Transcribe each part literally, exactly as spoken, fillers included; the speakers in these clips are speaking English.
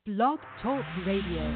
Blog Talk Radio.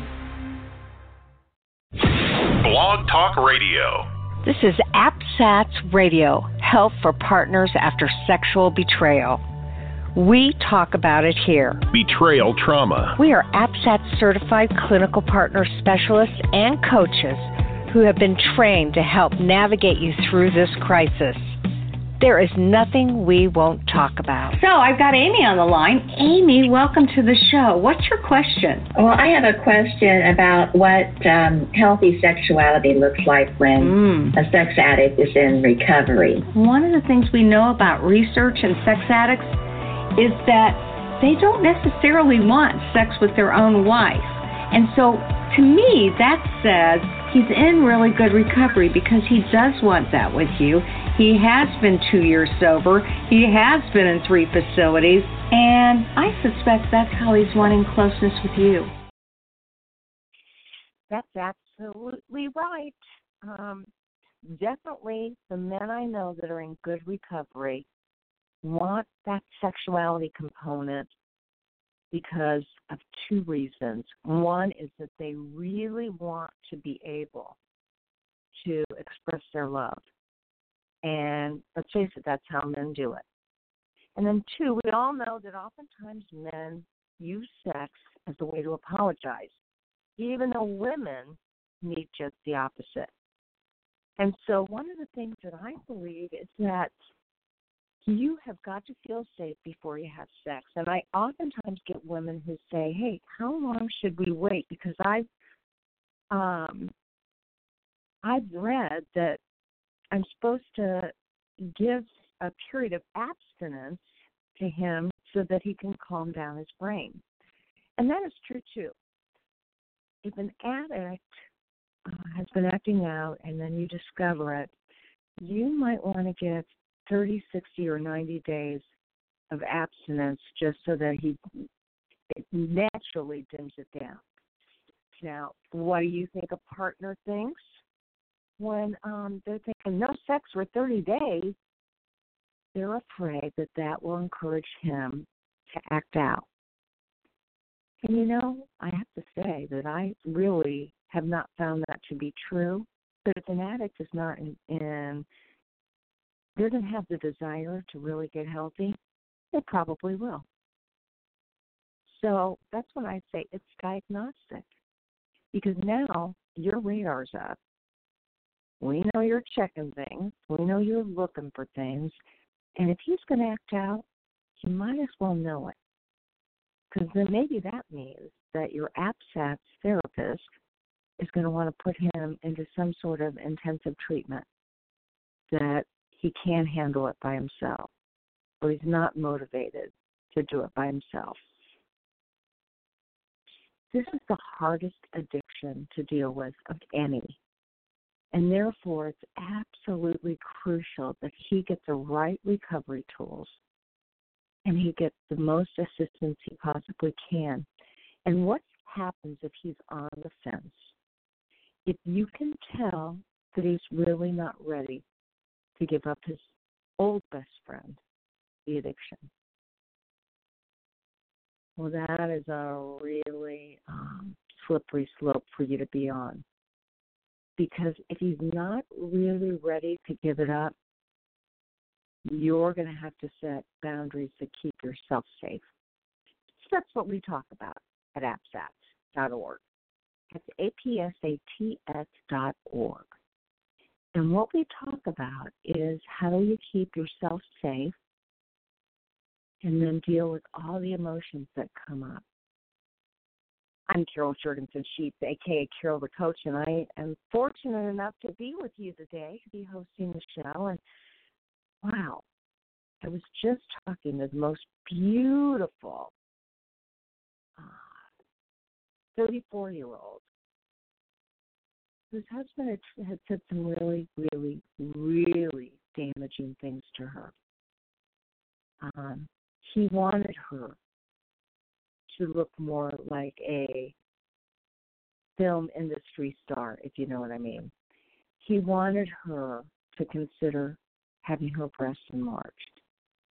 Blog Talk Radio. This is AppSats Radio, Help for Partners After Sexual Betrayal. We talk about it here. Betrayal trauma. We are AppSats certified clinical partner specialists and coaches who have been trained to help navigate you through this crisis. There is nothing we won't talk about. So I've got Amy on the line. Amy, welcome to the show. What's your question? Well, I have a question about what um, healthy sexuality looks like when mm. a sex addict is in recovery. One of the things we know about research and sex addicts is that they don't necessarily want sex with their own wife. And so to me, that says he's in really good recovery because he does want that with you. He has been two years sober. He has been in three facilities. And I suspect that's how he's wanting closeness with you. That's absolutely right. Um, definitely the men I know that are in good recovery want that sexuality component because of two reasons. One is that they really want to be able to express their love. And let's face it, that's how men do it. And then two, we all know that oftentimes men use sex as a way to apologize, even though women need just the opposite. And so one of the things that I believe is that you have got to feel safe before you have sex. And I oftentimes get women who say, hey, how long should we wait? Because I've, um, I've read that I'm supposed to give a period of abstinence to him so that he can calm down his brain. And that is true, too. If an addict uh, has been acting out and then you discover it, you might want to give thirty, sixty, or ninety days of abstinence just so that he it naturally dims it down. Now, what do you think a partner thinks? When um, they're thinking no sex for thirty days, they're afraid that that will encourage him to act out. And, you know, I have to say that I really have not found that to be true. But if an addict is not in, in doesn't have the desire to really get healthy, they probably will. So that's when I say it's diagnostic. Because now your radar's up. We know you're checking things. We know you're looking for things. And if he's going to act out, you might as well know it. Because then maybe that means that your AppSats therapist is going to want to put him into some sort of intensive treatment that he can't handle it by himself, or he's not motivated to do it by himself. This is the hardest addiction to deal with of any. And therefore, it's absolutely crucial that he get the right recovery tools and he gets the most assistance he possibly can. And what happens if he's on the fence? If you can tell that he's really not ready to give up his old best friend, the addiction, well, that is a really um, slippery slope for you to be on. Because if he's not really ready to give it up, you're going to have to set boundaries to keep yourself safe. So that's what we talk about at appsats dot org. That's A P S A T S dot org. And what we talk about is how do you keep yourself safe and then deal with all the emotions that come up. I'm Carol Jorgensen-Sheets, a k a. Carol the Coach, and I am fortunate enough to be with you today, to be hosting the show. And, wow, I was just talking to the most beautiful thirty-four-year-old whose husband had, had said some really, really, really damaging things to her. Um, he wanted her to look more like a film industry star, if you know what I mean. He wanted her to consider having her breasts enlarged.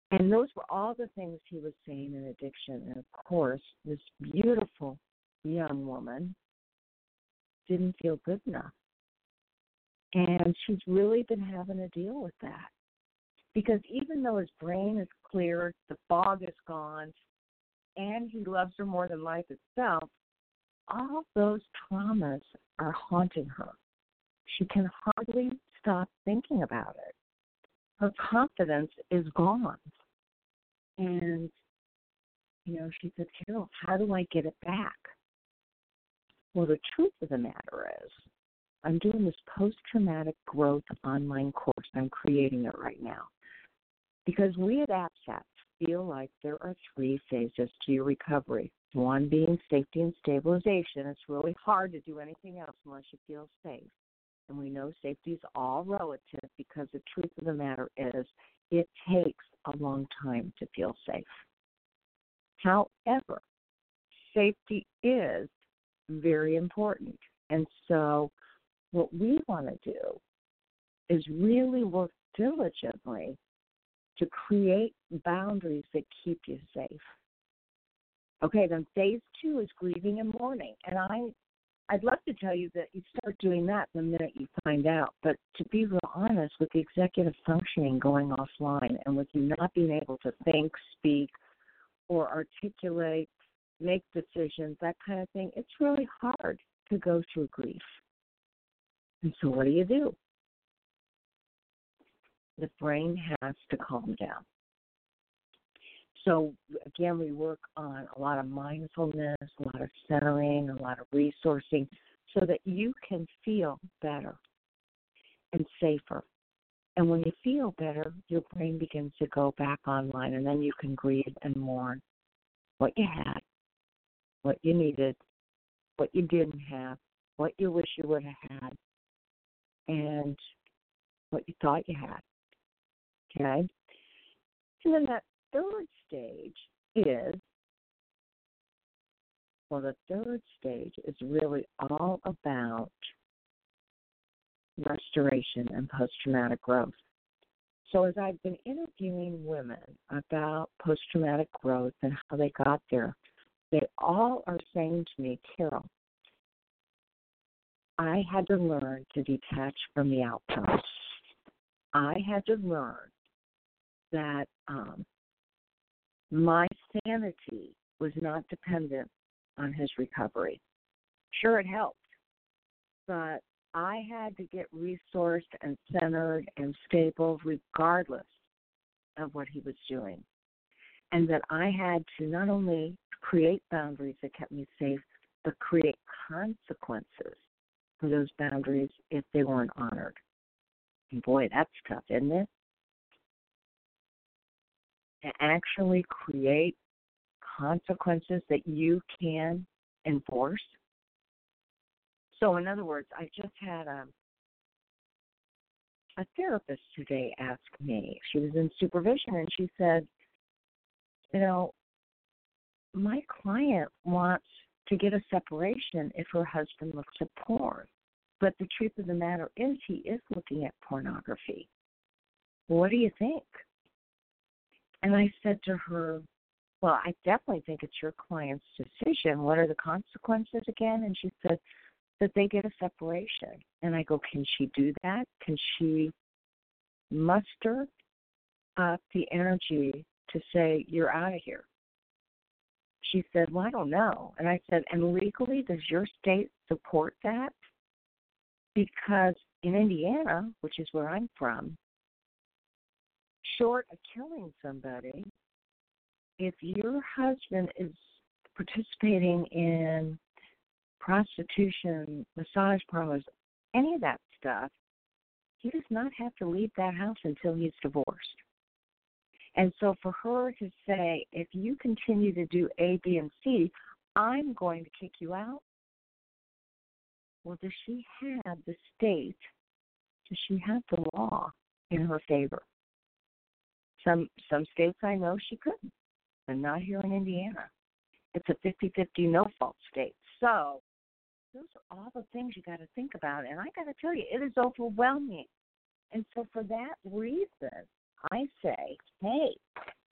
And those were all the things he was saying in addiction. And, of course, this beautiful young woman didn't feel good enough. And she's really been having to deal with that. Because even though his brain is cleared, the fog is gone, and he loves her more than life itself, all those traumas are haunting her. She can hardly stop thinking about it. Her confidence is gone. And, you know, she said, Carol, how do I get it back? Well, the truth of the matter is, I'm doing this post-traumatic growth online course. I'm creating it right now. Because we at APSAT feel like there are three phases to your recovery. One being safety and stabilization. It's really hard to do anything else unless you feel safe. And we know safety is all relative because the truth of the matter is it takes a long time to feel safe. However, safety is very important. And so what we want to do is really work diligently to create boundaries that keep you safe. Okay, then phase two is grieving and mourning. And I, I'd love to tell you that you start doing that the minute you find out. But to be real honest, with the executive functioning going offline and with you not being able to think, speak, or articulate, make decisions, that kind of thing, it's really hard to go through grief. And so what do you do? The brain has to calm down. So, again, we work on a lot of mindfulness, a lot of centering, a lot of resourcing so that you can feel better and safer. And when you feel better, your brain begins to go back online, and then you can grieve and mourn what you had, what you needed, what you didn't have, what you wish you would have had, and what you thought you had. Okay? And then that third stage is, well, the third stage is really all about restoration and post-traumatic growth. So as I've been interviewing women about post-traumatic growth and how they got there, they all are saying to me, Carol, I had to learn to detach from the outcome. I had to learn that um, my sanity was not dependent on his recovery. Sure, it helped, but I had to get resourced and centered and stable regardless of what he was doing. And that I had to not only create boundaries that kept me safe, but create consequences for those boundaries if they weren't honored. And boy, that's tough, isn't it? To actually create consequences that you can enforce. So in other words, I just had a, a therapist today ask me, she was in supervision, and she said, you know, my client wants to get a separation if her husband looks at porn. But the truth of the matter is he is looking at pornography. What do you think? And I said to her, well, I definitely think it's your client's decision. What are the consequences again? And she said that they get a separation. And I go, can she do that? Can she muster up the energy to say, you're out of here? She said, well, I don't know. And I said, and legally, does your state support that? Because in Indiana, which is where I'm from, short of killing somebody, if your husband is participating in prostitution, massage parlors, any of that stuff, he does not have to leave that house until he's divorced. And so for her to say, if you continue to do A, B, and C, I'm going to kick you out, well, does she have the state, does she have the law in her favor? Some some states I know she couldn't, but not here in Indiana. It's a fifty-fifty no-fault state. So those are all the things you got to think about. And I got to tell you, it is overwhelming. And so for that reason, I say, hey,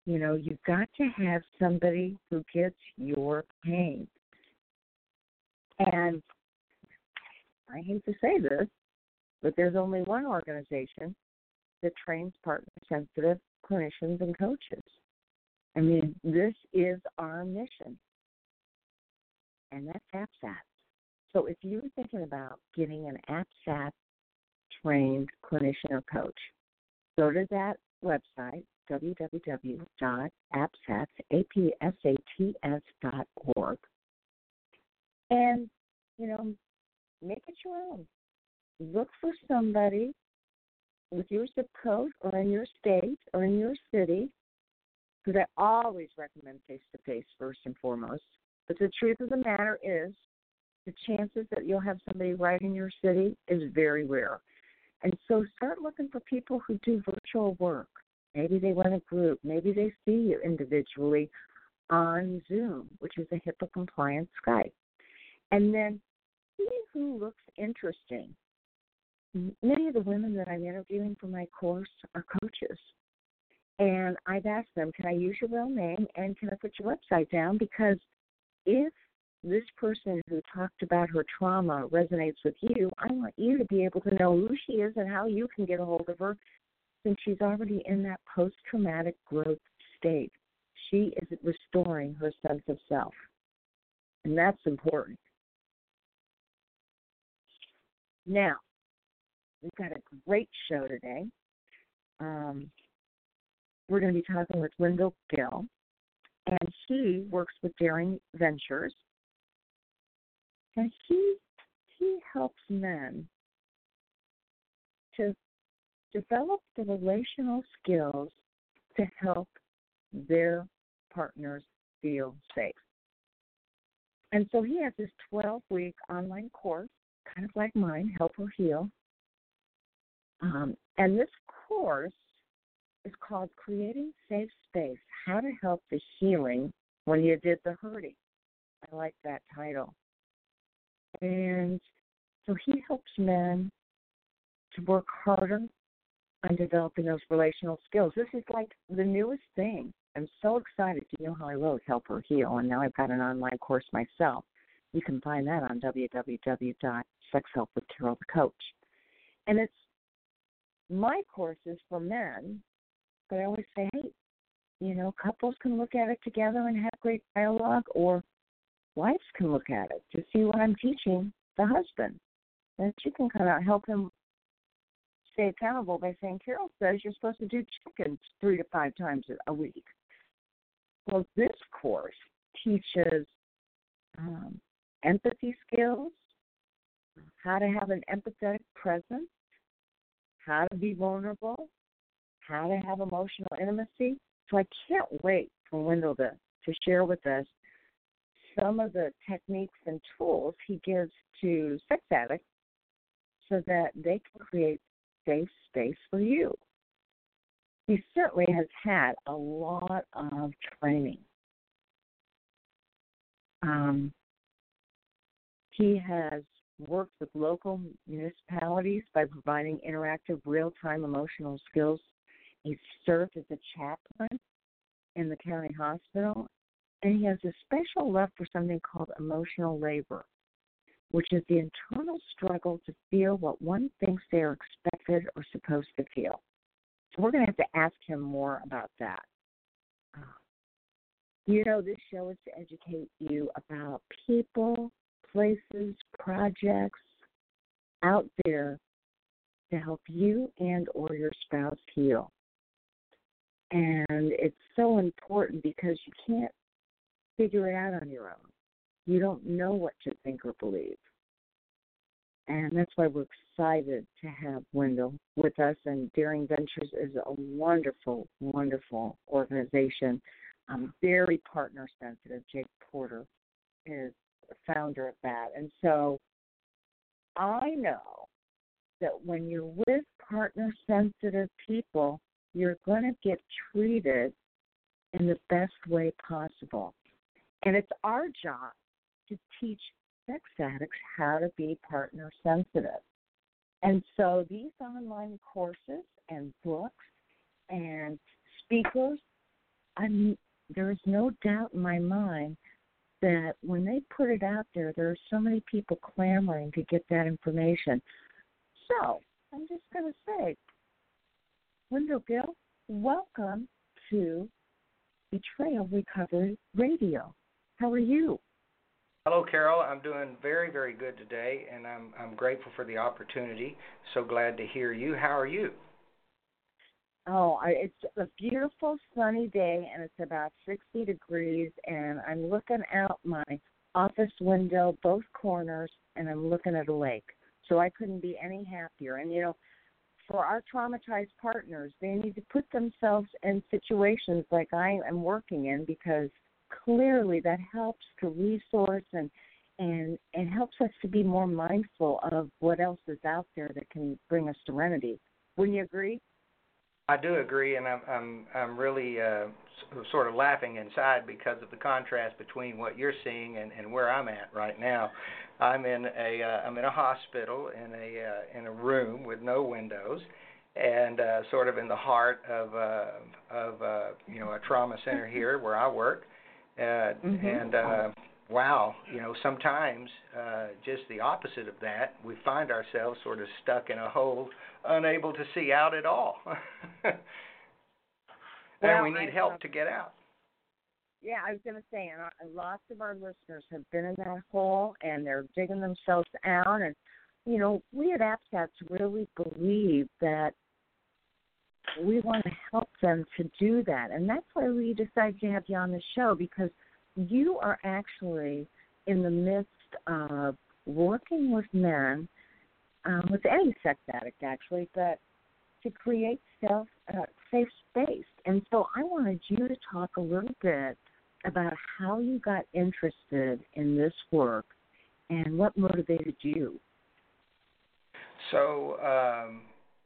You know, you've got to have somebody who gets your pain. And I hate to say this, but there's only one organization that trains partner-sensitive clinicians and coaches. I mean, this is our mission, and that's APSAT. So if you're thinking about getting an APSAT-trained clinician or coach, go to that website, w w w dot apsats dot org, and, you know, make it your own. Look for somebody with your zip code or in your state or in your city, because I always recommend face-to-face first and foremost. But the truth of the matter is the chances that you'll have somebody right in your city is very rare. And so start looking for people who do virtual work. Maybe they run a group. Maybe they see you individually on Zoom, which is a HIPAA-compliant Skype. And then see who looks interesting. Many of the women that I'm interviewing for my course are coaches. And I've asked them, can I use your real name and can I put your website down? Because if this person who talked about her trauma resonates with you, I want you to be able to know who she is and how you can get a hold of her, since she's already in that post-traumatic growth state. She is restoring her sense of self, and that's important. Now, we've got a great show today. Um, we're going to be talking with Wendell Gill, and he works with Daring Ventures, and he he helps men to develop the relational skills to help their partners feel safe. And so he has this twelve-week online course, kind of like mine, Help or Heal. Um, and this course is called Creating Safe Space, How to Help the Healing When You Did the Hurting. I like that title. And so he helps men to work harder on developing those relational skills. This is like the newest thing. I'm so excited. You know how I wrote Help or Heal, and now I've got an online course myself. You can find that on w w w dot sex help with carol the coach. And it's my course is for men, but I always say, hey, you know, couples can look at it together and have great dialogue, or wives can look at it to see what I'm teaching the husband. And you can kind of help him stay accountable by saying, Carol says you're supposed to do chickens three to five times a week. Well, this course teaches um, empathy skills, how to have an empathetic presence, how to be vulnerable, how to have emotional intimacy. So I can't wait for Wendell to, to share with us some of the techniques and tools he gives to sex addicts so that they can create safe space for you. He certainly has had a lot of training. Um, he has worked with local municipalities by providing interactive, real-time emotional skills. He's served as a chaplain in the county hospital, and he has a special love for something called emotional labor, which is the internal struggle to feel what one thinks they are expected or supposed to feel. So we're going to have to ask him more about that. You know, this show is to educate you about people, places, projects out there to help you and or your spouse heal. And it's so important because you can't figure it out on your own. You don't know what to think or believe. And that's why we're excited to have Wendell with us. And Daring Ventures is a wonderful, wonderful organization. Um, very partner sensitive. Jake Porter is the founder of that. And so I know that when you're with partner sensitive people, you're going to get treated in the best way possible. And it's our job to teach sex addicts how to be partner sensitive. And so these online courses and books and speakers I'm, there is no doubt in my mind that when they put it out there, there are so many people clamoring to get that information. So I'm just going to say, Wendell Gill, welcome to Betrayal Recovery Radio. How are you? Hello, Carol. I'm doing very, very good today, and I'm I'm grateful for the opportunity. So glad to hear you. How are you? Oh, I, it's a beautiful sunny day, and it's about sixty degrees, and I'm looking out my office window, both corners, and I'm looking at a lake. So I couldn't be any happier. And, you know, for our traumatized partners, they need to put themselves in situations like I am working in, because clearly that helps to resource and and and helps us to be more mindful of what else is out there that can bring us serenity. Wouldn't you agree? I do agree, and I'm I'm I'm really uh, sort of laughing inside because of the contrast between what you're seeing and, and where I'm at right now. I'm in a uh, I'm in a hospital in a uh, in a room with no windows, and uh, sort of in the heart of uh, of uh, you know a trauma center here where I work. Uh, mm-hmm. And, uh, wow, you know, sometimes uh, just the opposite of that, we find ourselves sort of stuck in a hole, unable to see out at all. and well, we need I, help uh, to get out. Yeah, I was going to say, and our, lots of our listeners have been in that hole, and they're digging themselves out. And, you know, we at APSATS really believe that we want to help them to do that. And that's why we decided to have you on the show, because you are actually in the midst of working with men, um, with any sex addict actually, but to create self, uh, safe space. And so I wanted you to talk a little bit about how you got interested in this work and what motivated you. So, um,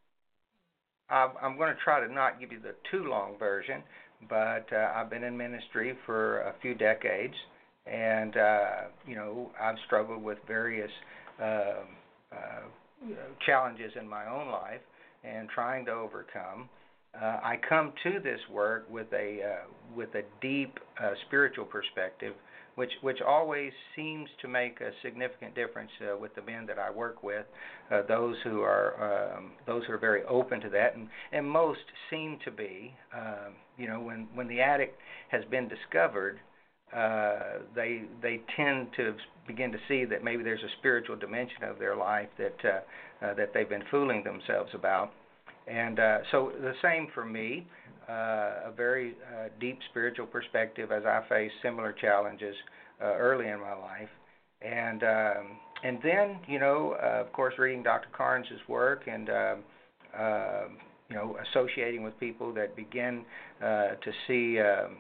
I'm going to try to not give you the too long version, but uh, I've been in ministry for a few decades, and uh, you know I've struggled with various uh, uh, challenges in my own life and trying to overcome. Uh, I come to this work with a uh, with a deep uh, spiritual perspective, which which always seems to make a significant difference uh, with the men that I work with. Uh, those who are um, those who are very open to that, and, and most seem to be. Um, you know, when, when the addict has been discovered, uh, they they tend to begin to see that maybe there's a spiritual dimension of their life that uh, uh, that they've been fooling themselves about. And uh, so the same for me, uh, a very uh, deep spiritual perspective as I faced similar challenges uh, early in my life. And um, and then, you know, uh, of course, reading Doctor Carnes' work and, uh, uh, you know, associating with people that begin uh, to see, um,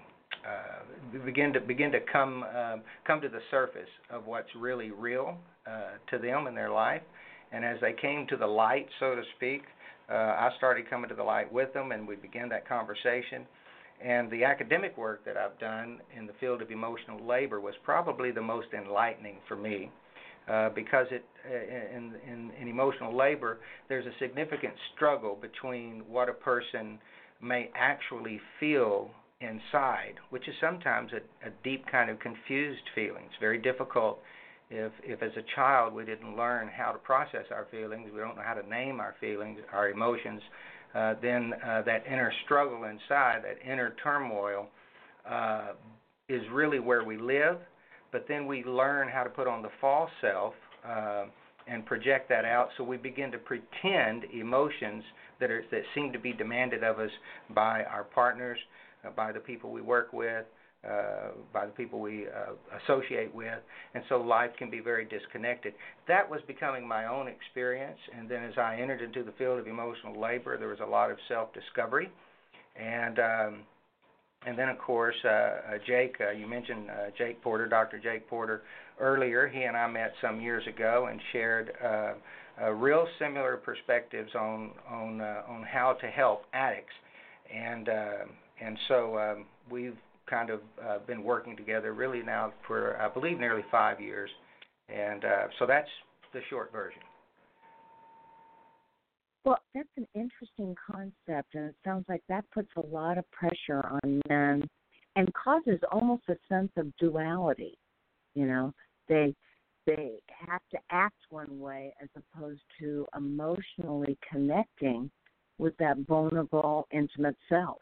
uh, begin to begin to come uh, come to the surface of what's really real uh, to them in their life. And as they came to the light, so to speak, Uh, I started coming to the light with them, and we began that conversation. And the academic work that I've done in the field of emotional labor was probably the most enlightening for me, uh, because it in, in, in emotional labor, there's a significant struggle between what a person may actually feel inside, which is sometimes a, a deep kind of confused feeling. It's very difficult. If, if as a child we didn't learn how to process our feelings, we don't know how to name our feelings, our emotions, uh, then uh, that inner struggle inside, that inner turmoil, uh, is really where we live. But then we learn how to put on the false self uh, and project that out, so we begin to pretend emotions that are that seem to be demanded of us by our partners, uh, by the people we work with, Uh, by the people we uh, associate with, and so life can be very disconnected. That was becoming my own experience, and then as I entered into the field of emotional labor, there was a lot of self-discovery, and um, and then of course uh, uh, Jake, uh, you mentioned uh, Jake Porter, Doctor Jake Porter earlier. He and I met some years ago and shared uh, uh, real similar perspectives on on uh, on how to help addicts, and uh, and so um, we've kind of uh, been working together really now for, I believe, nearly five years. And uh, so that's the short version. Well, that's an interesting concept, and it sounds like that puts a lot of pressure on men and causes almost a sense of duality. You know, they they have to act one way as opposed to emotionally connecting with that vulnerable, intimate self.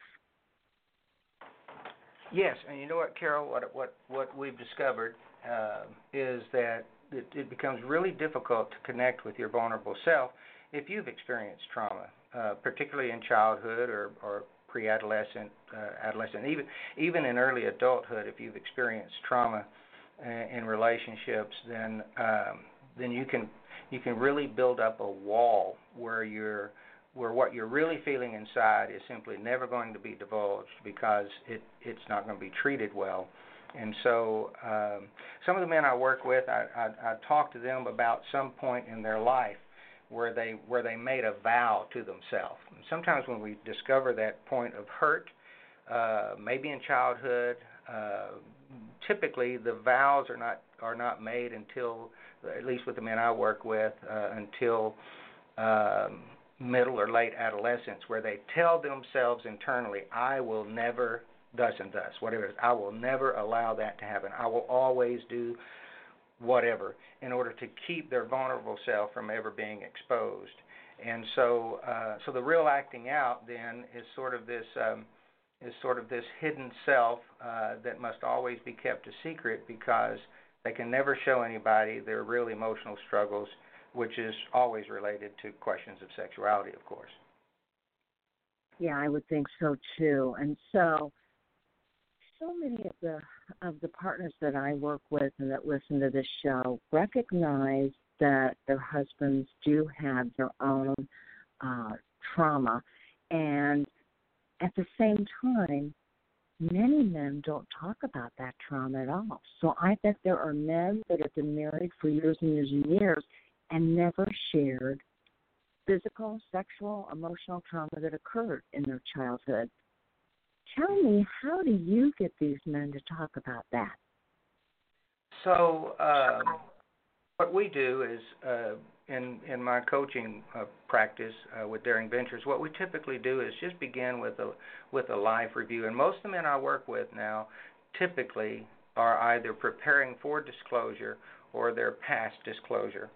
Yes, and you know what, Carol, what what what we've discovered uh, is that it, it becomes really difficult to connect with your vulnerable self if you've experienced trauma, uh, particularly in childhood or, or pre-adolescent, uh, adolescent, even even in early adulthood. If you've experienced trauma in relationships, then um, then you can you can really build up a wall where you're where what you're really feeling inside is simply never going to be divulged because it it's not going to be treated well. And so um, some of the men I work with, I, I, I talk to them about some point in their life where they where they made a vow to themselves. And sometimes when we discover that point of hurt, uh, maybe in childhood, uh, typically the vows are not are not made until, at least with the men I work with, uh, until um, middle or late adolescence, where they tell themselves internally, I will never thus and thus, whatever it is, I will never allow that to happen. I will always do whatever in order to keep their vulnerable self from ever being exposed. And so uh, so the real acting out then is sort of this um, is sort of this hidden self uh, that must always be kept a secret because they can never show anybody their real emotional struggles, which is always related to questions of sexuality, of course. Yeah, I would think so too. And so, so many of the of the partners that I work with and that listen to this show recognize that their husbands do have their own uh, trauma, and at the same time, many men don't talk about that trauma at all. So I bet there are men that have been married for years and years and years and never shared physical, sexual, emotional trauma that occurred in their childhood. Tell me, how do you get these men to talk about that? So um, what we do is, uh, in in my coaching uh, practice uh, with Daring Ventures, what we typically do is just begin with a with a life review. And most of the men I work with now typically are either preparing for disclosure or they're past disclosure.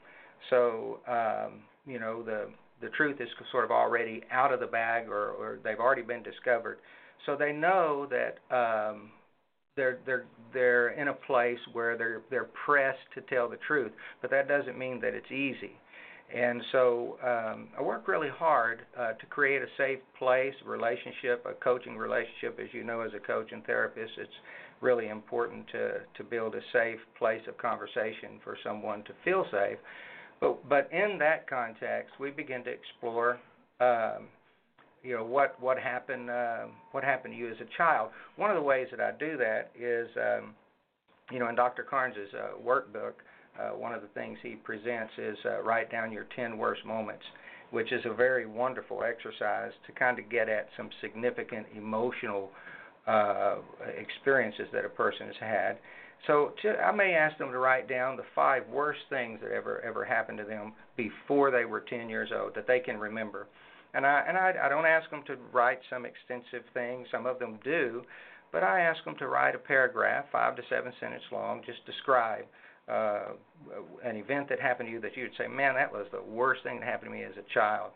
So um, you know the the truth is sort of already out of the bag, or, or they've already been discovered. So they know that um, they're they're they're in a place where they're they're pressed to tell the truth, but that doesn't mean that it's easy. And so um, I work really hard uh, to create a safe place, a relationship, a coaching relationship. As you know, as a coach and therapist, it's really important to to build a safe place of conversation for someone to feel safe. But but in that context, we begin to explore. Um, You know what what happened uh, what happened to you as a child. One of the ways that I do that is, um, you know, in Doctor Carnes's uh, workbook, uh, one of the things he presents is uh, write down your ten worst moments, which is a very wonderful exercise to kind of get at some significant emotional uh, experiences that a person has had. So to, I may ask them to write down the five worst things that ever ever happened to them before they were ten years old that they can remember. And I and I, I don't ask them to write some extensive thing. Some of them do, but I ask them to write a paragraph, five to seven sentences long, just describe uh, an event that happened to you that you would say, man, that was the worst thing that happened to me as a child.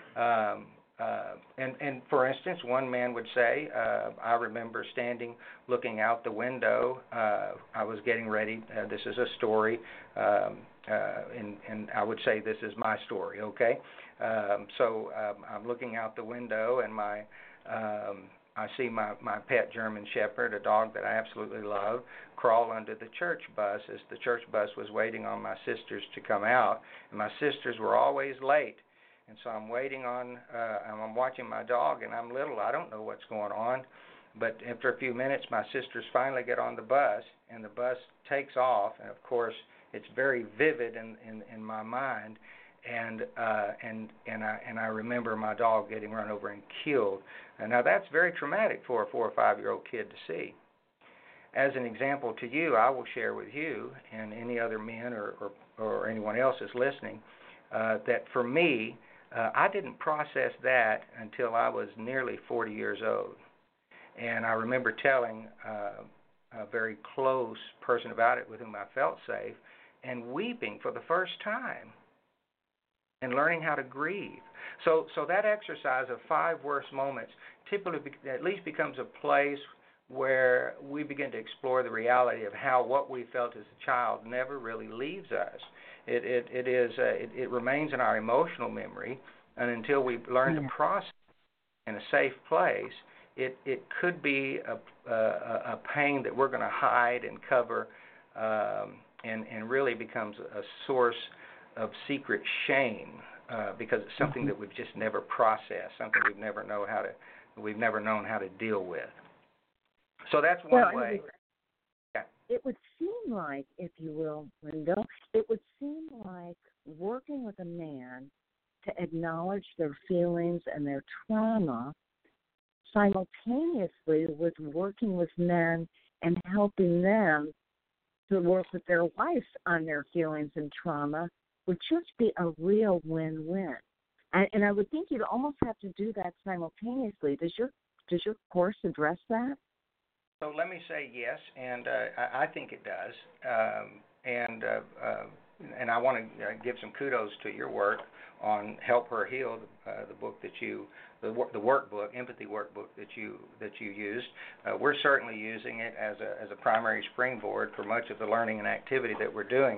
Um, uh, and, and for instance, one man would say, uh, I remember standing looking out the window. Uh, I was getting ready. Uh, this is a story, um, uh, and, and I would say this is my story, okay? Um, so um, I'm looking out the window, and my um, I see my, my pet German Shepherd, a dog that I absolutely love, crawl under the church bus as the church bus was waiting on my sisters to come out. And my sisters were always late. And so I'm waiting on, uh, I'm watching my dog, and I'm little. I don't know what's going on. But after a few minutes, my sisters finally get on the bus, and the bus takes off. And, of course, it's very vivid in, in, in my mind. And uh, and and I and I remember my dog getting run over and killed. And now that's very traumatic for a four or five year old kid to see. As an example to you, I will share with you and any other men or or, or anyone else is listening uh, that for me, uh, I didn't process that until I was nearly forty years old. And I remember telling uh, a very close person about it with whom I felt safe and weeping for the first time and learning how to grieve. So so that exercise of five worst moments typically be, at least becomes a place where we begin to explore the reality of how what we felt as a child never really leaves us. It it, it is uh, it, it remains in our emotional memory, and until we learn yeah. to process in a safe place, it, it could be a, a, a pain that we're going to hide and cover, um, and, and really becomes a source of secret shame uh, because it's something mm-hmm. that we've just never processed, something we've never know how to we've never known how to deal with. So that's one well, way. Yeah. It would seem like, if you will, Linda, it would seem like working with a man to acknowledge their feelings and their trauma simultaneously with working with men and helping them to work with their wives on their feelings and trauma would just be a real win-win. And, and I would think you'd almost have to do that simultaneously. Does your does your course address that? So let me say yes, and uh, I, I think it does. Um, and uh, uh, and I want to uh, give some kudos to your work on Help Her Heal, uh, the book that you, the, the workbook, empathy workbook that you that you used. Uh, we're certainly using it as a as a primary springboard for much of the learning and activity that we're doing.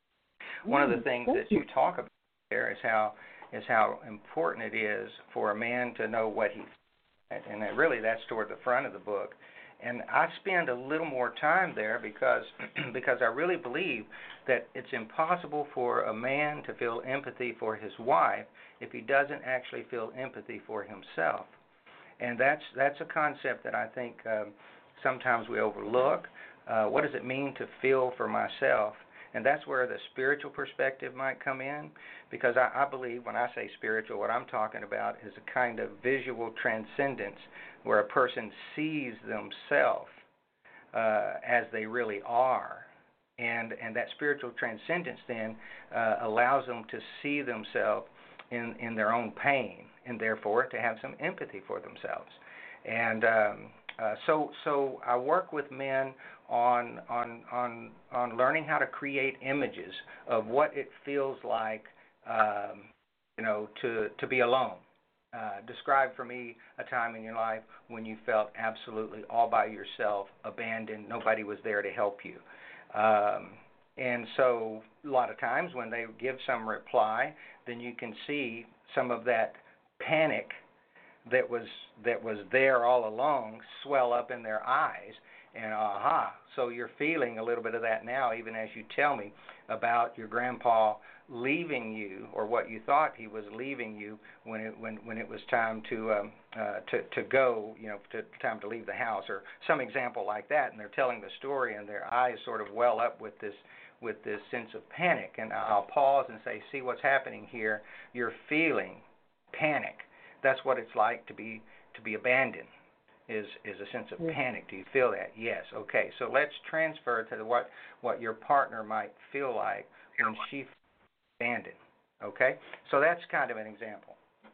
One of the things that you talk about there is how is how important it is for a man to know what he, and that really that's toward the front of the book. And I spend a little more time there because because I really believe that it's impossible for a man to feel empathy for his wife if he doesn't actually feel empathy for himself. And that's that's a concept that I think um, sometimes we overlook. Uh, what does it mean to feel for myself? And that's where the spiritual perspective might come in, because I, I believe when I say spiritual, what I'm talking about is a kind of visual transcendence where a person sees themselves uh, as they really are. And and that spiritual transcendence then uh, allows them to see themselves in, in their own pain, and therefore to have some empathy for themselves. And um, uh, so so I work with men on on on on learning how to create images of what it feels like, um, you know, to to be alone. Uh, describe for me a time in your life when you felt absolutely all by yourself, abandoned, nobody was there to help you. Um, and so a lot of times when they give some reply, then you can see some of that panic that was that was there all along swell up in their eyes. And aha, so you're feeling a little bit of that now, even as you tell me about your grandpa leaving you, or what you thought he was leaving you when it when when it was time to um, uh, to to go, you know, to, time to leave the house, or some example like that. And they're telling the story, and their eyes sort of well up with this with this sense of panic. And I'll pause and say, see what's happening here. You're feeling panic. That's what it's like to be to be abandoned. Is is a sense of panic. Do you feel that? Yes. Okay. So let's transfer to the, what what your partner might feel like when she feels abandoned. Okay. So that's kind of an example.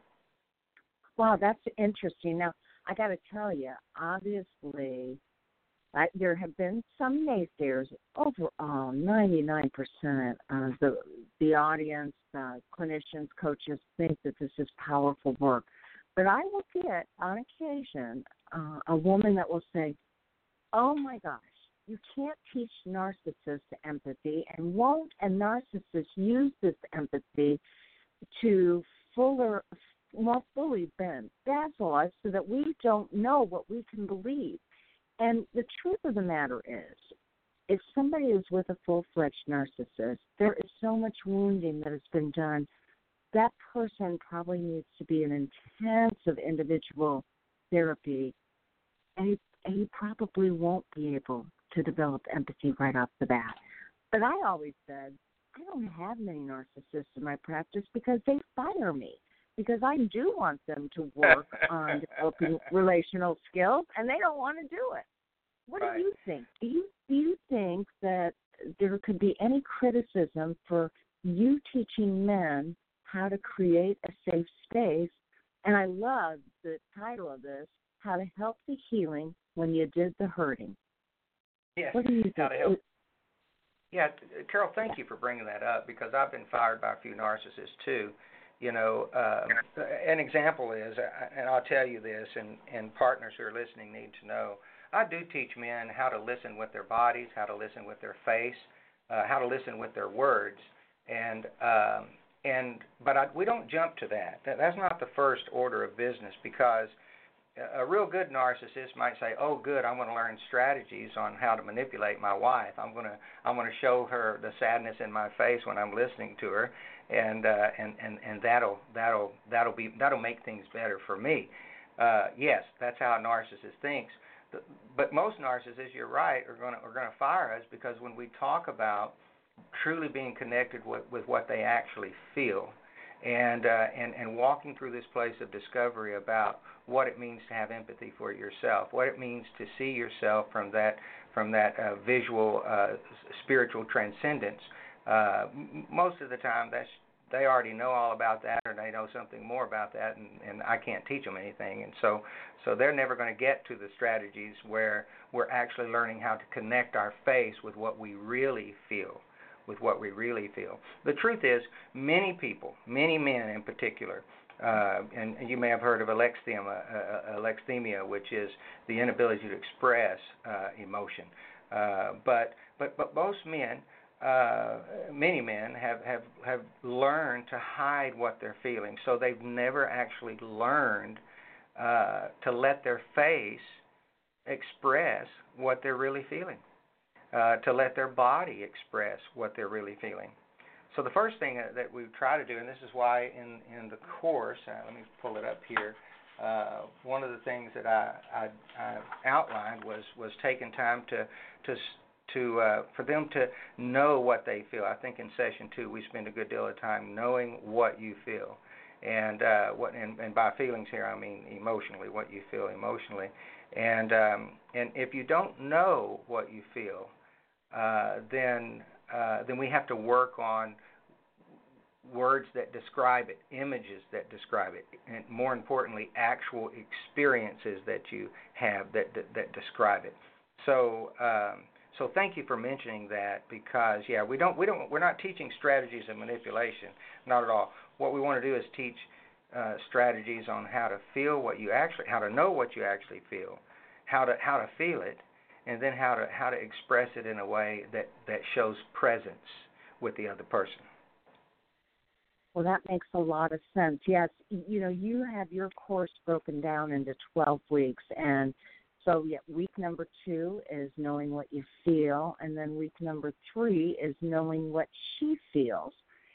Wow, that's interesting. Now I got to tell you, obviously, uh, there have been some naysayers. Overall, ninety-nine percent of the the audience, uh, clinicians, coaches think that this is powerful work. But I will get, on occasion, uh, a woman that will say, oh, my gosh, you can't teach narcissists empathy, and won't a narcissist use this empathy to fuller, more fully bend, dazzle us so that we don't know what we can believe? And the truth of the matter is, if somebody is with a full-fledged narcissist, there is so much wounding that has been done. That person probably needs to be in intensive individual therapy, and he, and he probably won't be able to develop empathy right off the bat. But I always said, I don't have many narcissists in my practice because they fire me, because I do want them to work on developing relational skills, and they don't want to do it. What right. do you think? Do you, do you think that there could be any criticism for you teaching men how to create a safe space? And I love the title of this, how to help the healing when you did the hurting. Yes. What do you How think? to help. Yeah, Carol, thank yeah. you for bringing that up, because I've been fired by a few narcissists too. You know, uh, an example is, and I'll tell you this, and, and partners who are listening need to know, I do teach men how to listen with their bodies, how to listen with their face, uh, how to listen with their words, and um, and but I, we don't jump to that. that. That's not the first order of business, because a real good narcissist might say, "Oh, good, I'm going to learn strategies on how to manipulate my wife. I'm going to I'm going to show her the sadness in my face when I'm listening to her, and uh, and and and that'll that'll that'll be that'll make things better for me." Uh, yes, that's how a narcissist thinks. But most narcissists, you're right, are going to are going to fire us, because when we talk about truly being connected with, with what they actually feel, and uh, and and walking through this place of discovery about what it means to have empathy for yourself, what it means to see yourself from that from that uh, visual uh, spiritual transcendence. Uh, most of the time, that's they already know all about that, or they know something more about that, and, and I can't teach them anything. And so, so they're never going to get to the strategies where we're actually learning how to connect our face with what we really feel, with what we really feel. The truth is, many people, many men in particular, uh, and, and you may have heard of alexithymia, uh, alexithymia, which is the inability to express uh, emotion. Uh, but but but most men. Uh, many men have, have, have learned to hide what they're feeling, so they've never actually learned uh, to let their face express what they're really feeling, uh, to let their body express what they're really feeling. So the first thing that we try to do, and this is why in, in the course, uh, let me pull it up here, uh, one of the things that I, I, I outlined was, was taking time to to to uh, for them to know what they feel. I think in session two we spend a good deal of time knowing what you feel, and uh, what and, and by feelings here I mean emotionally, what you feel emotionally, and um, and if you don't know what you feel, uh, then uh, then we have to work on words that describe it, images that describe it, and more importantly, actual experiences that you have that that, that describe it. So. Um, So thank you for mentioning that, because yeah, we don't we don't we're not teaching strategies of manipulation, not at all. What we want to do is teach uh, strategies on how to feel what you actually, how to know what you actually feel, how to how to feel it, and then how to how to express it in a way that, that shows presence with the other person. Well, that makes a lot of sense. Yes, you know, you have your course broken down into twelve weeks, and so, yeah, week number two is knowing what you feel, and then week number three is knowing what she feels.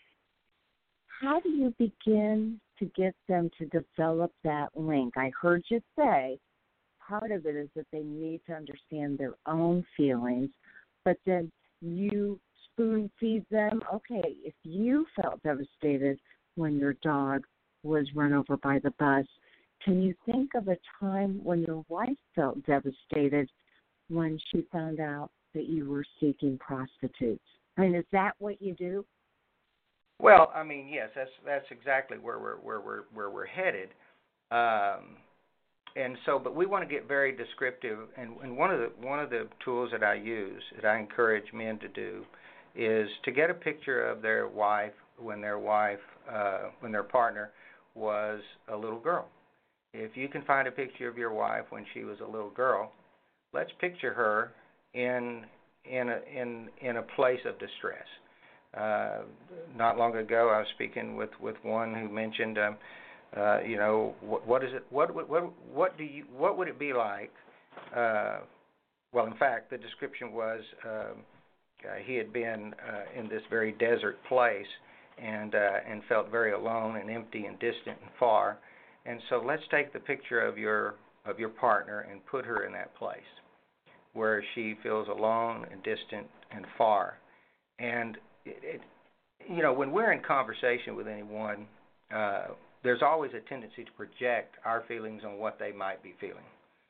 How do you begin to get them to develop that link? I heard you say part of it is that they need to understand their own feelings, but then you spoon feed them. Okay, if you felt devastated when your dog was run over by the bus, can you think of a time when your wife felt devastated when she found out that you were seeking prostitutes? I mean, is that what you do? Well, I mean, yes, that's that's exactly where we're where we're where we're headed. Um, and so, but we want to get very descriptive. And, and one of the one of the tools that I use, that I encourage men to do, is to get a picture of their wife when their wife uh, when their partner was a little girl. If you can find a picture of your wife when she was a little girl, let's picture her in in a in in a place of distress. Uh, not long ago, I was speaking with, with one who mentioned, um, uh, you know, what, what is it? What what what do you? What would it be like? Uh, well, in fact, the description was um, uh, he had been uh, in this very desert place and uh, and felt very alone and empty and distant and far. And so let's take the picture of your of your partner and put her in that place where she feels alone and distant and far. And, it, it, you know, when we're in conversation with anyone, uh, there's always a tendency to project our feelings on what they might be feeling,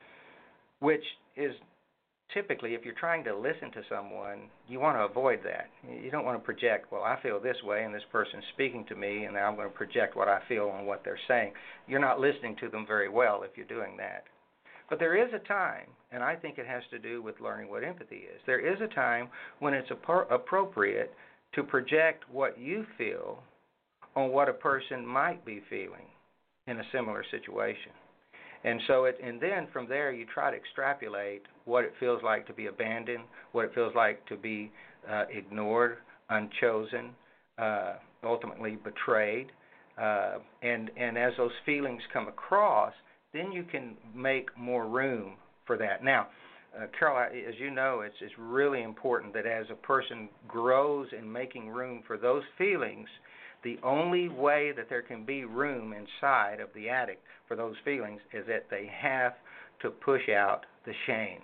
which is typically, if you're trying to listen to someone, you want to avoid that. You don't want to project, well, I feel this way, and this person's speaking to me, and I'm going to project what I feel on what they're saying. You're not listening to them very well if you're doing that. But there is a time, and I think it has to do with learning what empathy is. There is a time when it's appro- appropriate to project what you feel on what a person might be feeling in a similar situation. And so it, and then from there you try to extrapolate what it feels like to be abandoned, what it feels like to be uh, ignored, unchosen, uh, ultimately betrayed. Uh, and, and as those feelings come across, then you can make more room for that. Now, uh, Carol, as you know, it's, it's really important that as a person grows in making room for those feelings, the only way that there can be room inside of the addict for those feelings is that they have to push out the shame.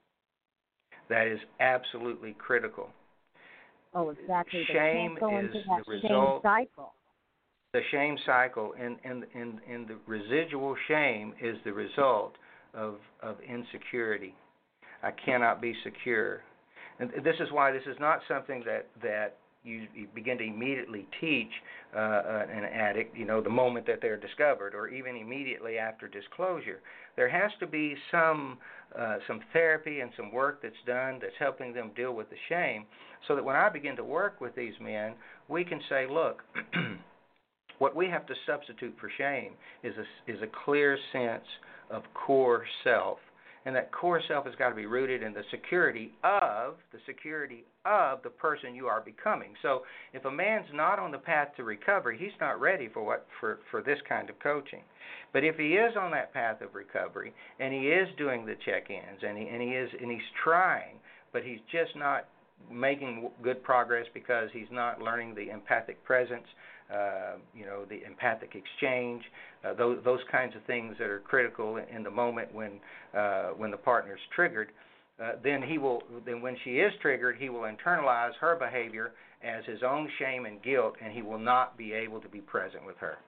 That is absolutely critical. Oh, exactly. They Shame can't go is into that the result. Shame cycle. The shame cycle, and, and, and, and the residual shame is the result of, of insecurity. I cannot be secure. And this is why this is not something that, that you, you begin to immediately teach uh, an addict, you know, the moment that they're discovered, or even immediately after disclosure. There has to be some uh, some therapy and some work that's done that's helping them deal with the shame, so that when I begin to work with these men, we can say, look, what we have to substitute for shame is a, is a clear sense of core self. And that core self has got to be rooted in the security of the security of the person you are becoming. So if a man's not on the path to recovery, he's not ready for what for, for this kind of coaching. But if he is on that path of recovery and he is doing the check-ins and he and he is and he's trying, but he's just not making good progress because he's not learning the empathic presence, uh, you know, the empathic exchange, uh, those those kinds of things that are critical in the moment when uh, when the partner's triggered. Uh, then he will. Then when she is triggered, he will internalize her behavior as his own shame and guilt, and he will not be able to be present with her.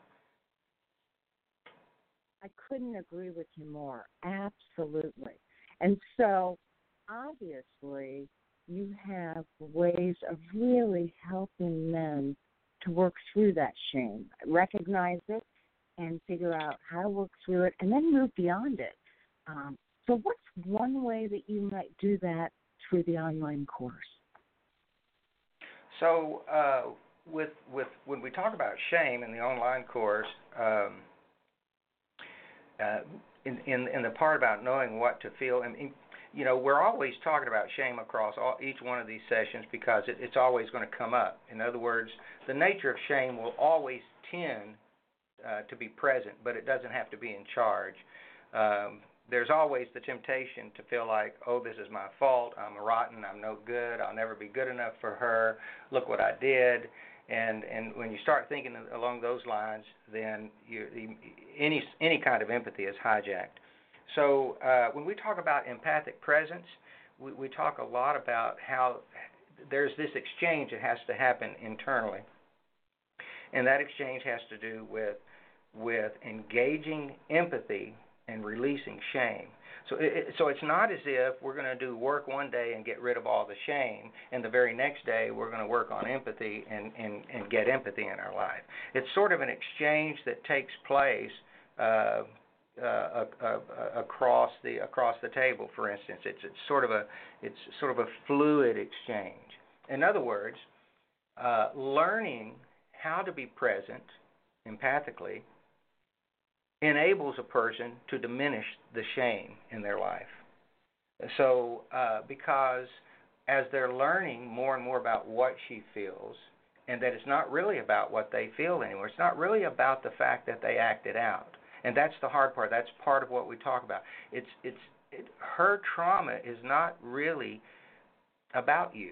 I couldn't agree with you more. Absolutely. And so, obviously, you have ways of really helping men to work through that shame, recognize it, and figure out how to work through it, and then move beyond it. Um, so what's one way that you might do that through the online course? So uh, with with when we talk about shame in the online course, um, uh, in, in in the part about knowing what to feel, I mean, you know, we're always talking about shame across all, each one of these sessions because it, it's always going to come up. In other words, the nature of shame will always tend uh, to be present, but it doesn't have to be in charge. Um, there's always the temptation to feel like, oh, this is my fault, I'm rotten, I'm no good, I'll never be good enough for her, look what I did. And and when you start thinking along those lines, then you, any any kind of empathy is hijacked. So uh, when we talk about empathic presence, we, we talk a lot about how there's this exchange that has to happen internally. And that exchange has to do with with engaging empathy and releasing shame. So it, so it's not as if we're going to do work one day and get rid of all the shame, and the very next day we're going to work on empathy and, and, and get empathy in our life. It's sort of an exchange that takes place uh, uh, uh, uh, across the across the table. For instance, it's it's sort of a it's sort of a fluid exchange. In other words, uh, learning how to be present empathically enables a person to diminish the shame in their life. So uh, because as they're learning more and more about what she feels, and that it's not really about what they feel anymore, it's not really about the fact that they acted out. And that's the hard part. That's part of what we talk about. It's it's it, her trauma is not really about you.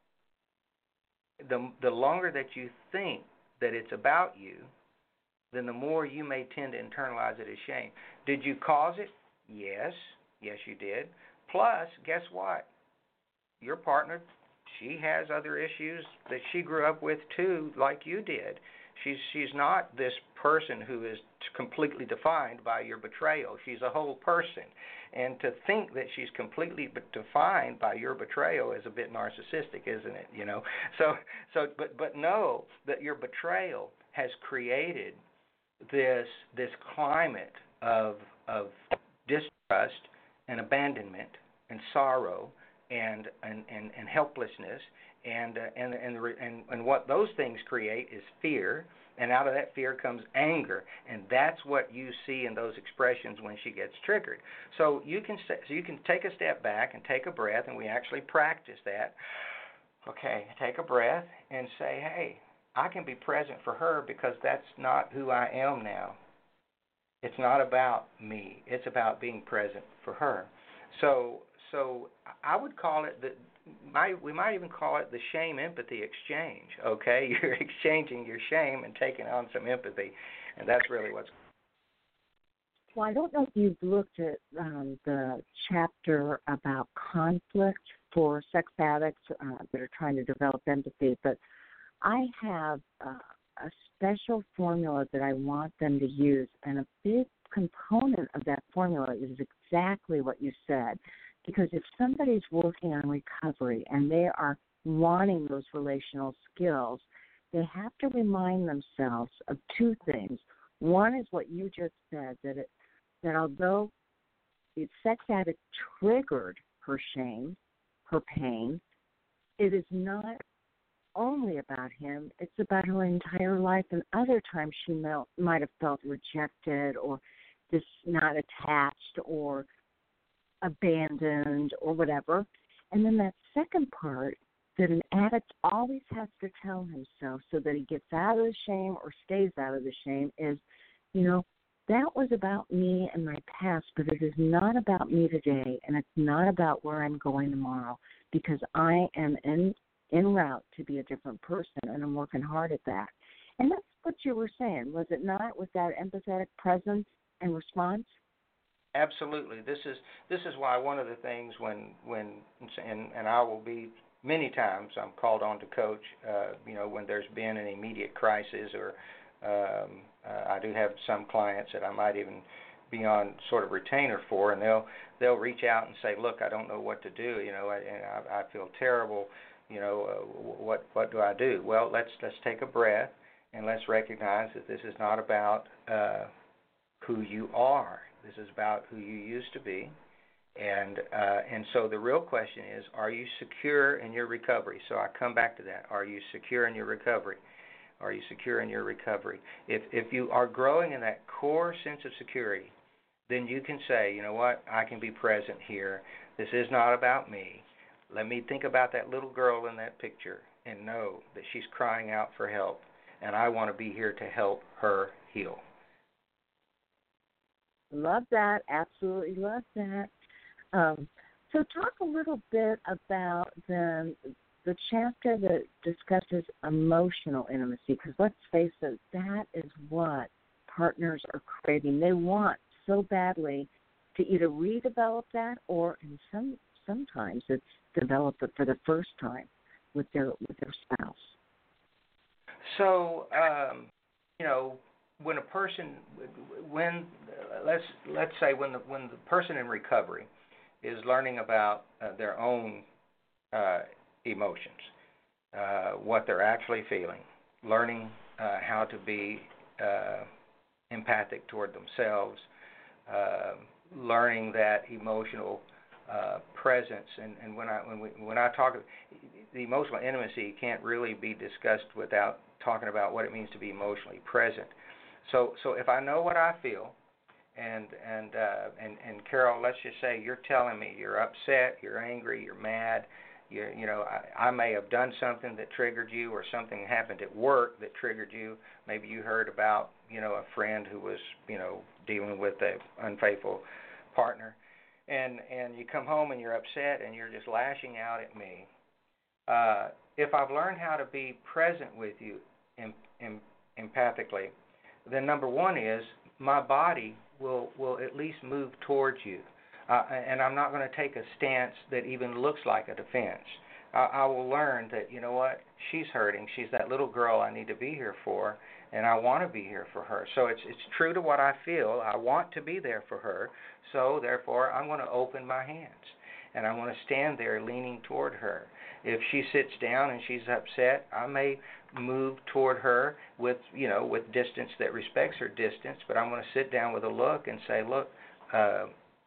The the longer that you think that it's about you, then the more you may tend to internalize it as shame. Did you cause it? Yes. Yes, you did. Plus, guess what? Your partner, she has other issues that she grew up with too, like you did. She's she's not this person who is completely defined by your betrayal. She's a whole person. And to think that she's completely defined by your betrayal is a bit narcissistic, isn't it? You know. So so but but know that your betrayal has created this this climate of of distrust and abandonment and sorrow and and, and, and helplessness, and uh, and and, the, and and what those things create is fear, and out of that fear comes anger, and that's what you see in those expressions when she gets triggered. So you can so you can take a step back and take a breath, and we actually practice that. Okay, take a breath and say, hey, I can be present for her because that's not who I am now. It's not about me. It's about being present for her. So so I would call it the might we might even call it the shame empathy exchange. Okay, you're exchanging your shame and taking on some empathy, and that's really what's. Well, I don't know if you've looked at um, the chapter about conflict for sex addicts uh, that are trying to develop empathy, but I have uh, a special formula that I want them to use, and a big component of that formula is exactly what you said. Because if somebody's working on recovery and they are wanting those relational skills, they have to remind themselves of two things. One is what you just said, that it, that although the sex addict triggered her shame, her pain, it is not only about him, it's about her entire life, and other times she might have felt rejected or just not attached or abandoned or whatever. And then that second part that an addict always has to tell himself so that he gets out of the shame or stays out of the shame is, you know, that was about me and my past, but it is not about me today, and it's not about where I'm going tomorrow, because I am in en route to be a different person, and I'm working hard at that. And that's what you were saying, was it not, with that empathetic presence and response? Absolutely. This is this is why one of the things when when and and I will be many times I'm called on to coach. Uh, you know, when there's been an immediate crisis, or um, uh, I do have some clients that I might even be on sort of retainer for, and they'll they'll reach out and say, look, I don't know what to do. You know, I, and I, I feel terrible. You know, uh, what what do I do? Well, let's let's take a breath and let's recognize that this is not about uh, who you are. This is about who you used to be, and uh, and so the real question is, are you secure in your recovery? So I come back to that. Are you secure in your recovery? Are you secure in your recovery? If if you are growing in that core sense of security, then you can say, you know what, I can be present here. This is not about me. Let me think about that little girl in that picture and know that she's crying out for help, and I want to be here to help her heal. Love that. Absolutely love that. Um, so talk a little bit about the, the chapter that discusses emotional intimacy, because let's face it, that is what partners are craving. They want so badly to either redevelop that, or in some sometimes it's develop it for the first time with their with their spouse. So, um, you know, when a person, when let's let's say when the when the person in recovery is learning about uh, their own uh, emotions, uh, what they're actually feeling, learning uh, how to be uh, empathic toward themselves, uh, learning that emotional uh, presence, and, and when I when we when I talk, the emotional intimacy can't really be discussed without talking about what it means to be emotionally present. So, so if I know what I feel, and and uh, and and Carol, let's just say you're telling me you're upset, you're angry, you're mad, you you know I, I may have done something that triggered you, or something happened at work that triggered you. Maybe you heard about you know a friend who was you know dealing with an unfaithful partner, and and you come home and you're upset and you're just lashing out at me. Uh, if I've learned how to be present with you em, em, empathically, then number one is my body will, will at least move towards you. Uh, and I'm not going to take a stance that even looks like a defense. I, I will learn that, you know what, she's hurting. She's that little girl I need to be here for, and I want to be here for her. So it's it's true to what I feel. I want to be there for her. So therefore, I'm going to open my hands, and I want to stand there leaning toward her. If she sits down and she's upset, I may move toward her with, you know, with distance that respects her distance, but I'm going to sit down with a look and say, look, uh,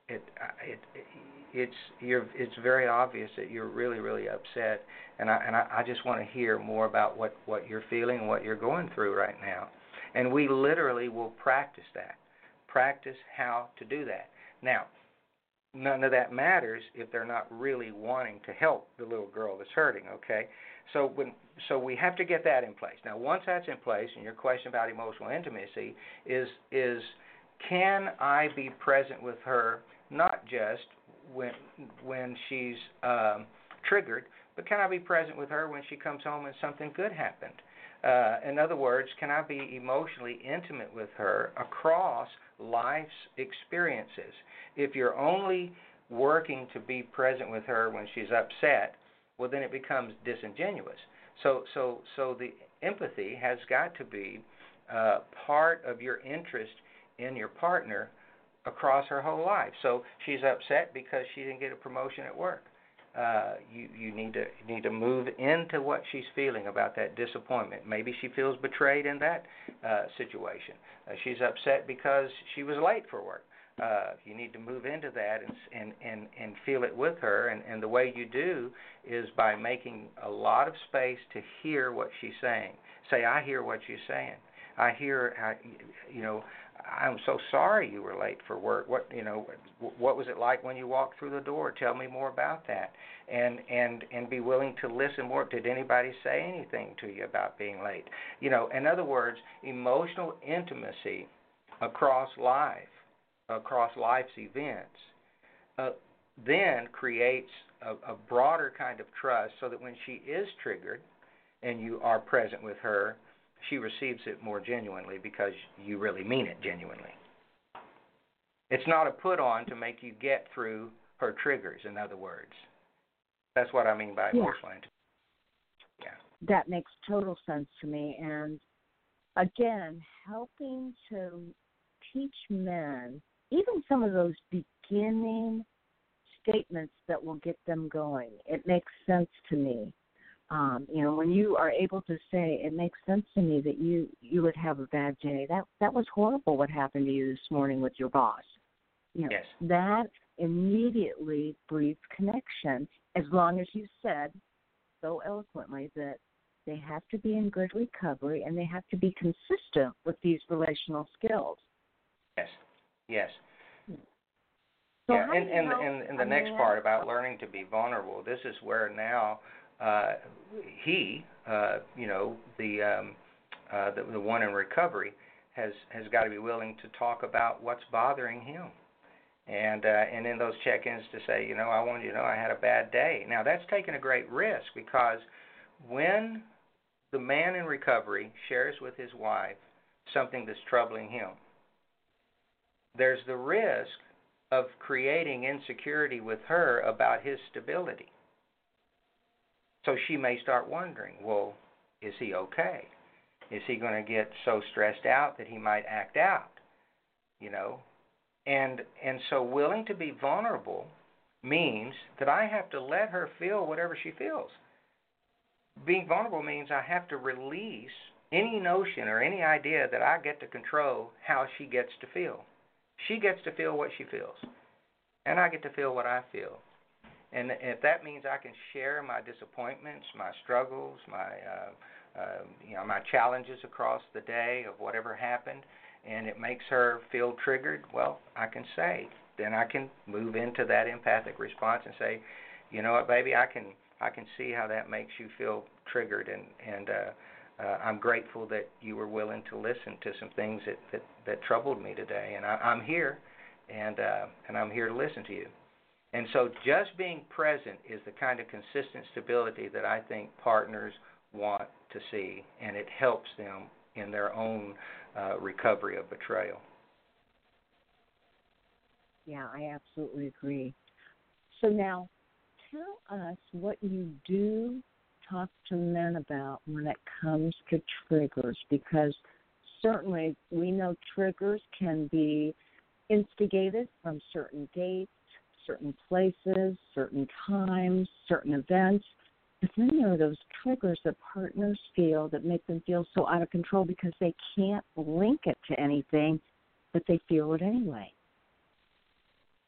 it, it, it it's you're it's very obvious that you're really really upset, and I and I, I just want to hear more about what what you're feeling and what you're going through right now, and we literally will practice that, practice how to do that. Now, none of that matters if they're not really wanting to help the little girl that's hurting, okay? So when so we have to get that in place. Now, once that's in place, and your question about emotional intimacy is is can I be present with her not just when when she's um, triggered, but can I be present with her when she comes home and something good happened? Uh, in other words, can I be emotionally intimate with her across life's experiences? If you're only working to be present with her when she's upset, well, then it becomes disingenuous. So, so, so the empathy has got to be uh, part of your interest in your partner across her whole life. So she's upset because she didn't get a promotion at work. Uh, you you need to you need to move into what she's feeling about that disappointment. Maybe she feels betrayed in that uh, situation. Uh, she's upset because she was late for work. Uh, you need to move into that and and and, and feel it with her. And, and the way you do is by making a lot of space to hear what she's saying. Say, I hear what you're saying. I hear, how, you know, I'm so sorry you were late for work. What, you know, what was it like when you walked through the door? Tell me more about that. And and and be willing to listen more. Did anybody say anything to you about being late? You know, in other words, emotional intimacy across life, across life's events, uh, then creates a, a broader kind of trust so that when she is triggered and you are present with her, she receives it more genuinely because you really mean it genuinely. It's not a put-on to make you get through her triggers, in other words. That's what I mean by yeah. emotional intimacy. Yeah. That makes total sense to me. And, again, helping to teach men, even some of those beginning statements that will get them going, it makes sense to me. Um, you know, when you are able to say, it makes sense to me that you, you would have a bad day. That that was horrible what happened to you this morning with your boss. You know, yes. That immediately breeds connection, as long as you said so eloquently that they have to be in good recovery and they have to be consistent with these relational skills. Yes, yes. So yeah, how and, do you and, help and, and a the next man- part about learning to be vulnerable, this is where now uh, he, uh, you know, the, um, uh, the the one in recovery has, has got to be willing to talk about what's bothering him. And uh, and in those check-ins to say, you know, I want you to know I had a bad day. Now, that's taking a great risk because when the man in recovery shares with his wife something that's troubling him, there's the risk of creating insecurity with her about his stability. So she may start wondering, well, is he okay? Is he going to get so stressed out that he might act out? You know? And and so willing to be vulnerable means that I have to let her feel whatever she feels. Being vulnerable means I have to release any notion or any idea that I get to control how she gets to feel. She gets to feel what she feels, and I get to feel what I feel. And if that means I can share my disappointments, my struggles, my uh, uh, you know my challenges across the day of whatever happened, and it makes her feel triggered, well, I can say. Then I can move into that empathic response and say, you know what, baby, I can I can see how that makes you feel triggered, and and uh, uh, I'm grateful that you were willing to listen to some things that that, that troubled me today, and I, I'm here, and uh, and I'm here to listen to you. And so just being present is the kind of consistent stability that I think partners want to see, and it helps them in their own uh, recovery of betrayal. Yeah, I absolutely agree. So now, tell us what you do talk to men about when it comes to triggers, because certainly we know triggers can be instigated from certain dates, certain places, certain times, certain events. But then there are those triggers that partners feel that make them feel so out of control because they can't link it to anything, but they feel it anyway.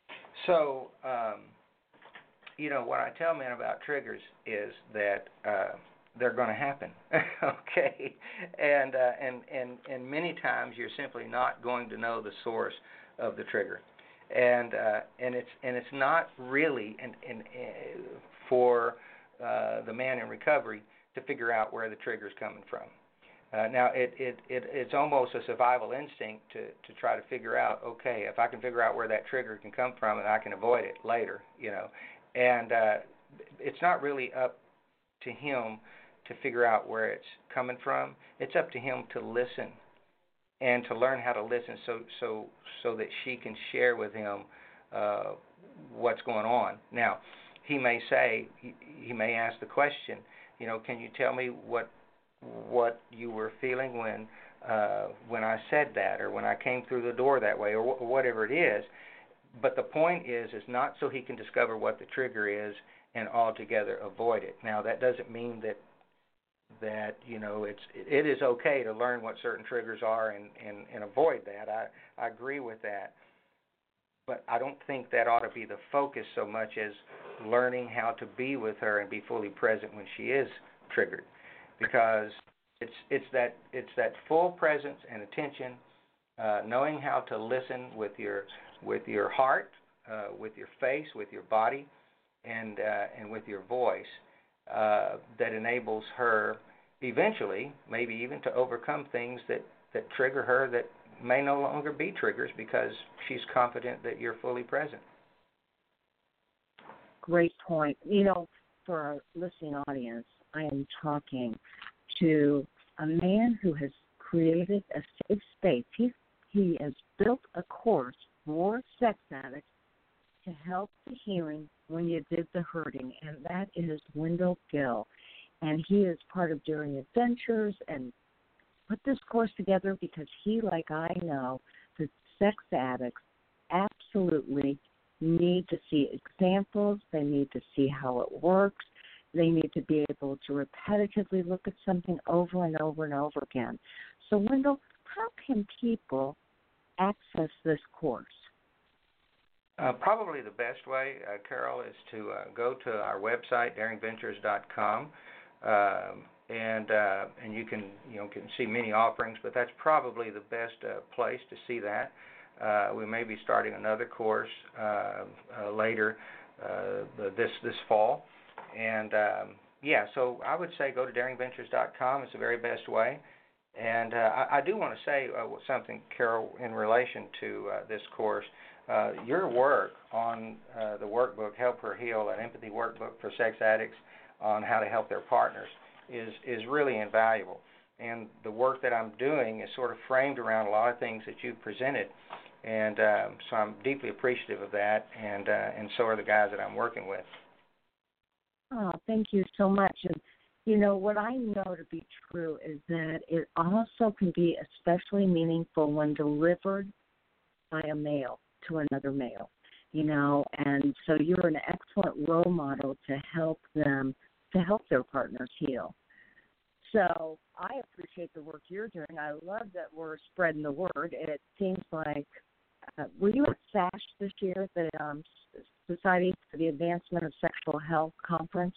so, um, you know, what I tell men about triggers is that uh, they're going to happen, okay? And, uh, and and and many times you're simply not going to know the source of the trigger, and uh, and it's and it's not really and and uh, for uh, the man in recovery to figure out where the trigger's coming from. Uh, now, it, it, it it's almost a survival instinct to, to try to figure out, okay, if I can figure out where that trigger can come from and I can avoid it later, you know. And uh, it's not really up to him to figure out where it's coming from. It's up to him to listen and to learn how to listen so so so that she can share with him uh, what's going on. Now, he may say, he, he may ask the question, you know, can you tell me what what you were feeling when uh, when I said that, or when I came through the door that way, or, wh- or whatever it is. But the point is, is not so he can discover what the trigger is and altogether avoid it. Now, that doesn't mean that that you know it's it is okay to learn what certain triggers are and, and, and avoid that. I, I agree with that. But I don't think that ought to be the focus so much as learning how to be with her and be fully present when she is triggered. Because it's it's that it's that full presence and attention, uh, knowing how to listen with your with your heart, uh, with your face, with your body, and uh, and with your voice, uh, that enables her eventually, maybe even to overcome things that, that trigger her that may no longer be triggers because she's confident that you're fully present. Great point. You know, for our listening audience, I am talking to a man who has created a safe space. He, he has built a course for sex addicts to help the healing when you did the hurting, and that is Wendell Gill. And he is part of Daring Adventures and put this course together because he, like I know, that sex addicts absolutely need to see examples. They need to see how it works. They need to be able to repetitively look at something over and over and over again. So, Wendell, how can people access this course? Uh, probably the best way, uh, Carol, is to uh, go to our website, daring ventures dot com, um, and uh, and you can you know can see many offerings, but that's probably the best uh, place to see that. Uh, we may be starting another course uh, uh, later uh, this this fall. And, um, yeah, so I would say go to daring ventures dot com. It's the very best way. And uh, I, I do want to say uh, something, Carol, in relation to uh, this course. Uh, your work on uh, the workbook, Help Her Heal, an empathy workbook for sex addicts on how to help their partners, is, is really invaluable. And the work that I'm doing is sort of framed around a lot of things that you've presented. And um, so I'm deeply appreciative of that, and, uh, and so are the guys that I'm working with. Oh, thank you so much. And, you know, what I know to be true is that it also can be especially meaningful when delivered by a male to another male, you know, and so you're an excellent role model to help them, to help their partners heal. So I appreciate the work you're doing. I love that we're spreading the word. It seems like, uh, were you at SASH this year, the um, Society for the Advancement of Sexual Health Conference?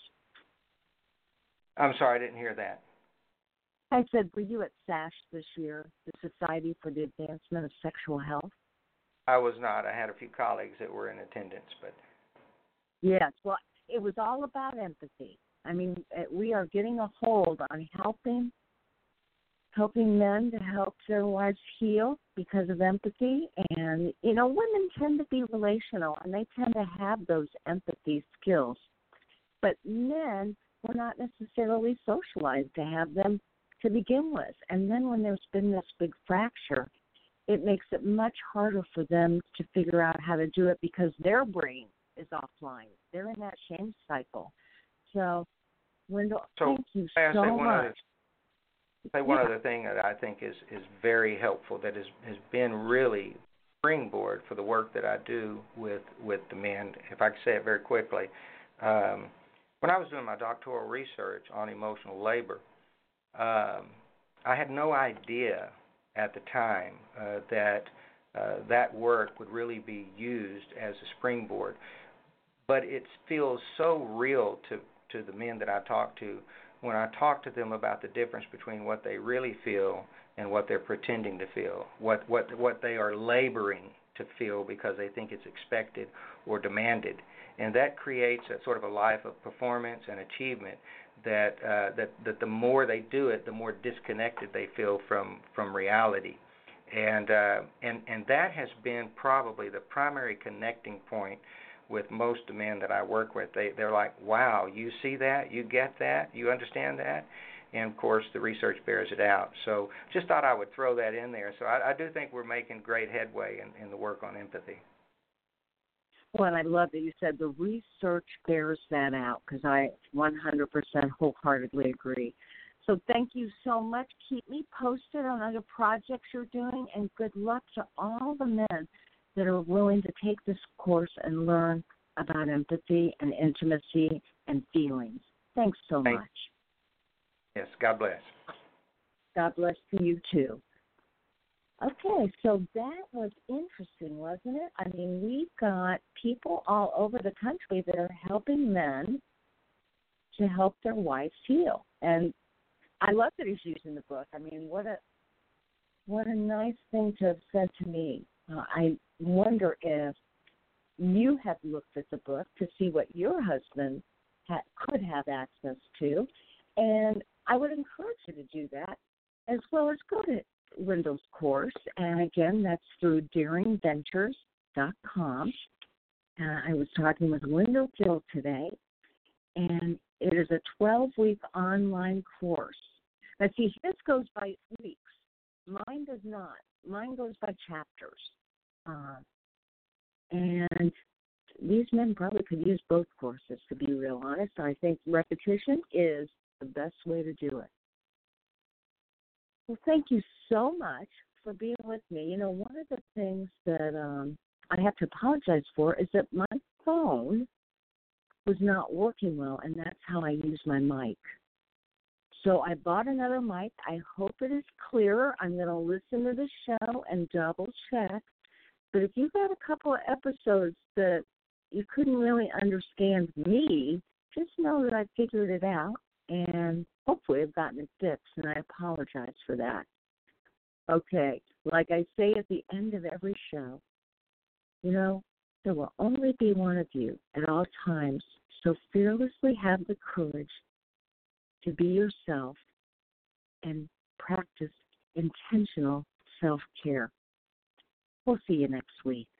I'm sorry, I didn't hear that. I said, were you at SASH this year, the Society for the Advancement of Sexual Health? I was not. I had a few colleagues that were in attendance, but yes. Well, it was all about empathy. I mean, we are getting a hold on helping, helping men to help their wives heal because of empathy. And you know, women tend to be relational, and they tend to have those empathy skills. But men were not necessarily socialized to have them to begin with. And then when there's been this big fracture, it makes it much harder for them to figure out how to do it because their brain is offline. They're in that shame cycle. So, Wendell, so thank you I so say one much. Other, say one yeah. other thing that I think is, is very helpful that has, has been really springboard for the work that I do with, with the men. If I could say it very quickly, um, when I was doing my doctoral research on emotional labor, um, I had no idea at the time uh, that uh, that work would really be used as a springboard. But it feels so real to, to the men that I talk to when I talk to them about the difference between what they really feel and what they're pretending to feel, what, what, what they are laboring to feel because they think it's expected or demanded. And that creates a sort of a life of performance and achievement that, uh, that, that the more they do it, the more disconnected they feel from, from reality. And, uh, and, and that has been probably the primary connecting point with most of the men that I work with. They, they're like, wow, you see that? You get that? You understand that? And, of course, the research bears it out. So just thought I would throw that in there. So I, I do think we're making great headway in, in the work on empathy. Well, and I love that you said the research bears that out, because I one hundred percent wholeheartedly agree. So thank you so much. Keep me posted on other projects you're doing, and good luck to all the men that are willing to take this course and learn about empathy and intimacy and feelings. Thanks so Thanks. much. Yes, God bless. God bless to you, too. Okay, so that was interesting, wasn't it? I mean, we've got people all over the country that are helping men to help their wives heal. And I love that he's using the book. I mean, what a what a nice thing to have said to me. Uh, I wonder if you have looked at the book to see what your husband ha- could have access to. And I would encourage you to do that, as well as go to Wendell's course. And again, that's through daring ventures dot com. Uh, I was talking with Wendell Gill today, and it is a twelve-week online course. Now, see, his goes by weeks. Mine does not. Mine goes by chapters. Uh, and these men probably could use both courses, to be real honest. I think repetition is the best way to do it. Well, thank you so much for being with me. You know, one of the things that um, I have to apologize for is that my phone was not working well, and that's how I use my mic. So I bought another mic. I hope it is clearer. I'm going to listen to the show and double check. But if you've got a couple of episodes that you couldn't really understand me, just know that I figured it out, and hopefully I've gotten it fixed, and I apologize for that. Okay, like I say at the end of every show, you know, there will only be one of you at all times, so fearlessly have the courage to be yourself and practice intentional self-care. We'll see you next week.